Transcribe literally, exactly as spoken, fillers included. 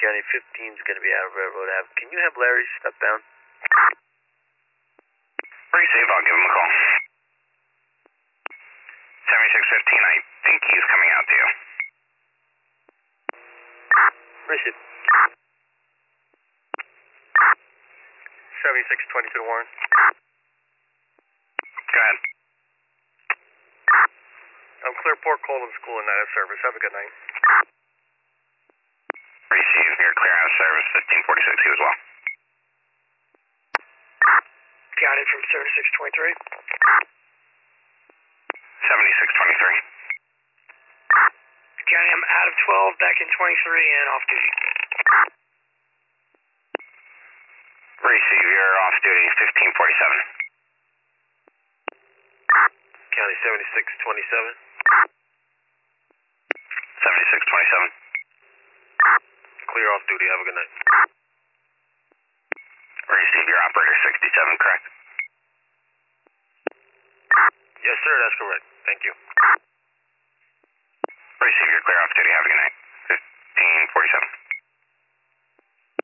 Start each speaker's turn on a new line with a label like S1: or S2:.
S1: County fifteen is going to be out of Railroad Ave. Can you have Larry step down?
S2: Receive, I'll give him a call. seventy-six fifteen, I think he's coming out to you.
S1: Receive. seventy-six twenty-two Warren.
S2: Go ahead.
S1: I'm Clearport Colon School and out of service. Have a good night.
S2: Receive, you're clear out of service, fifteen forty-six, you as well.
S3: Got it from seventy-six twenty-three.
S2: seventy-six twenty-three.
S3: County, I'm out of twelve, back in twenty-three, and off duty.
S2: Receive, you're off duty, fifteen forty-seven.
S1: County seventy-six twenty-seven.
S2: seventy-six twenty-seven.
S1: Clear off duty. Have a good night.
S2: Receive, your operator sixty-seven, correct?
S1: Yes, sir. That's correct. Thank you.